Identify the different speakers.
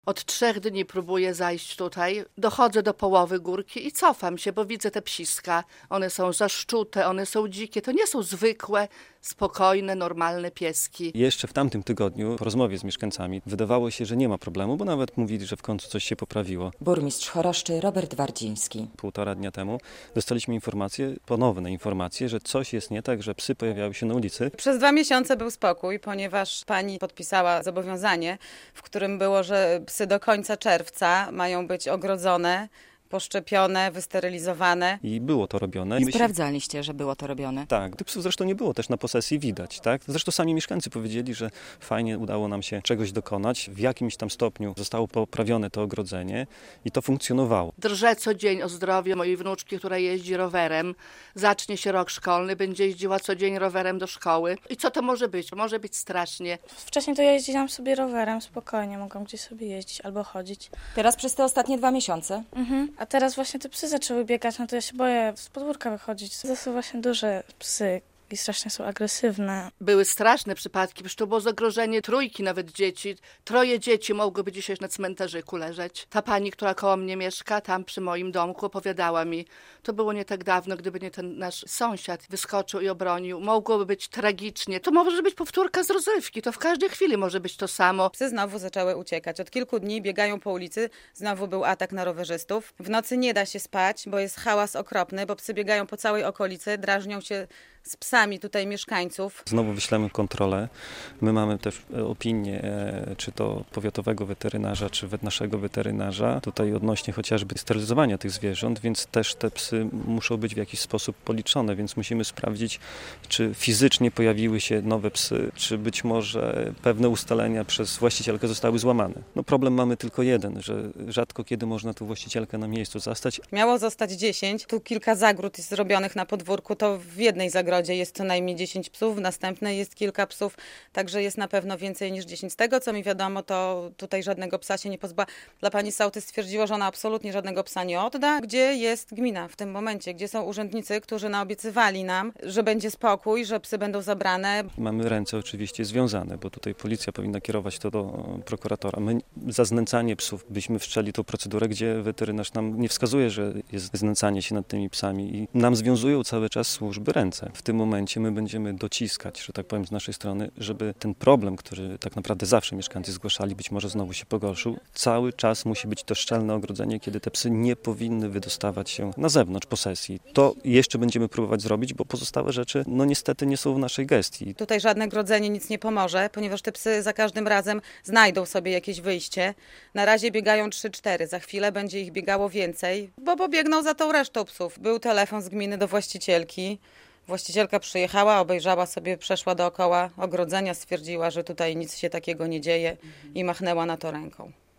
Speaker 1: Od 3 dni próbuję zajść tutaj, dochodzę do połowy górki i cofam się, bo widzę te psiska. One są zaszczute, one są dzikie, to nie są zwykłe, spokojne, normalne pieski.
Speaker 2: Jeszcze w tamtym tygodniu po rozmowie z mieszkańcami wydawało się, że nie ma problemu, bo nawet mówili, że w końcu coś się poprawiło.
Speaker 3: Burmistrz Choroszczy Robert Wardziński.
Speaker 2: 1,5 dnia temu dostaliśmy ponowne informacje, że coś jest nie tak, że psy pojawiały się na ulicy.
Speaker 4: Przez 2 miesiące był spokój, ponieważ pani podpisała zobowiązanie, w którym było, że psy do końca czerwca mają być ogrodzone, poszczepione, wysterylizowane.
Speaker 2: I było to robione.
Speaker 3: Sprawdzaliście, że było to robione?
Speaker 2: Tak, tych psów zresztą nie było też na posesji widać, tak? Zresztą sami mieszkańcy powiedzieli, że fajnie udało nam się czegoś dokonać. W jakimś tam stopniu zostało poprawione to ogrodzenie i to funkcjonowało.
Speaker 1: Drżę co dzień o zdrowie mojej wnuczki, która jeździ rowerem. Zacznie się rok szkolny, będzie jeździła co dzień rowerem do szkoły. I co to może być? Może być strasznie.
Speaker 5: Wcześniej to ja jeździłam sobie rowerem, spokojnie, mogłam gdzieś sobie jeździć albo chodzić.
Speaker 3: Teraz przez te ostatnie 2 miesiące?
Speaker 5: A teraz właśnie te psy zaczęły biegać, no to ja się boję z podwórka wychodzić. To są właśnie duże psy i strasznie są agresywne.
Speaker 1: Były straszne przypadki, przecież to było zagrożenie 3 nawet dzieci. 3 dzieci mogłyby dzisiaj na cmentarzyku leżeć. Ta pani, która koło mnie mieszka, tam przy moim domku, opowiadała mi, to było nie tak dawno, gdyby nie ten nasz sąsiad wyskoczył i obronił. Mogłoby być tragicznie. To może być powtórka z rozrywki, to w każdej chwili może być to samo.
Speaker 4: Psy znowu zaczęły uciekać. Od kilku dni biegają po ulicy, znowu był atak na rowerzystów. W nocy nie da się spać, bo jest hałas okropny, bo psy biegają po całej okolicy, drażnią się z psami tutaj mieszkańców.
Speaker 2: Znowu wyślemy kontrolę. My mamy też opinię, czy to powiatowego weterynarza, czy naszego weterynarza, tutaj odnośnie chociażby sterylizowania tych zwierząt, więc też te psy muszą być w jakiś sposób policzone, więc musimy sprawdzić, czy fizycznie pojawiły się nowe psy, czy być może pewne ustalenia przez właścicielkę zostały złamane. No problem mamy tylko jeden, że rzadko kiedy można tu właścicielkę na miejscu zastać.
Speaker 4: Miało zostać 10, tu kilka zagród jest zrobionych na podwórku, to w jednej zagrodzie jest co najmniej 10 psów, w następnej jest kilka psów, także jest na pewno więcej niż 10. Z tego, co mi wiadomo, to tutaj żadnego psa się nie pozbyła. Dla pani sołtys stwierdziło, że ona absolutnie żadnego psa nie odda. Gdzie jest gmina w tym momencie? Gdzie są urzędnicy, którzy naobiecywali nam, że będzie spokój, że psy będą zabrane?
Speaker 2: Mamy ręce oczywiście związane, bo tutaj policja powinna kierować to do prokuratora. My za znęcanie psów byśmy wszczęli tą procedurę, gdzie weterynarz nam nie wskazuje, że jest znęcanie się nad tymi psami i nam związują cały czas służby ręce. W tym momencie my będziemy dociskać, że tak powiem, z naszej strony, żeby ten problem, który tak naprawdę zawsze mieszkańcy zgłaszali, być może znowu się pogorszył, cały czas musi być to szczelne ogrodzenie, kiedy te psy nie powinny wydostawać się na zewnątrz posesji. To jeszcze będziemy próbować zrobić, bo pozostałe rzeczy, no niestety nie są w naszej gestii.
Speaker 4: Tutaj żadne grodzenie nic nie pomoże, ponieważ te psy za każdym razem znajdą sobie jakieś wyjście. Na razie biegają 3-4, za chwilę będzie ich biegało więcej, bo pobiegną za tą resztą psów. Był telefon z gminy do właścicielki. Właścicielka przyjechała, obejrzała sobie, przeszła dookoła ogrodzenia, stwierdziła, że tutaj nic się takiego nie dzieje i machnęła na to ręką.